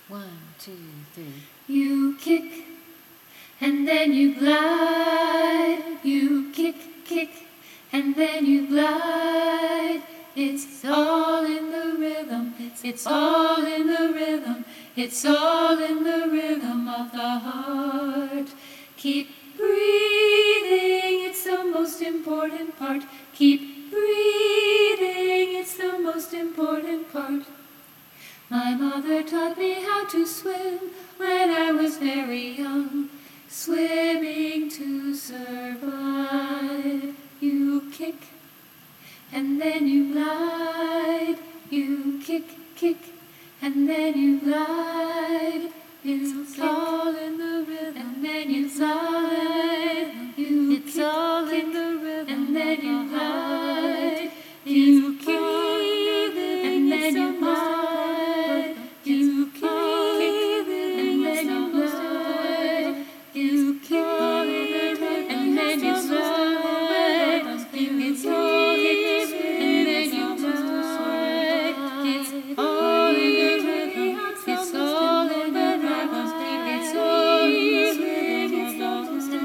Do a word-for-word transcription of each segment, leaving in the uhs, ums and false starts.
One, two, three. You kick, and then you glide. You kick, kick, and then you glide. It's all in the rhythm. It's all in the rhythm. It's all in the rhythm of the heart. Keep breathing. It's the most important part. Keep breathing. It's the most important part. My mother taught me how to swim when I was very young. Swimming to survive. You kick, and then you glide. You kick, kick, and then you glide. It's all in the rhythm, and then you glide. You it's all in the rhythm, and then you glide. You kick, and then you glide. You kick, and then you glide. You kick, and then you glide. It's all in the rhythm, and then you glide. It's all in the rhythm. It's all in the rhythm. It's all in the rhythm. It's all in the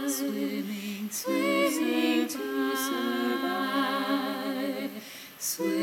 Swimming to survive. Swimming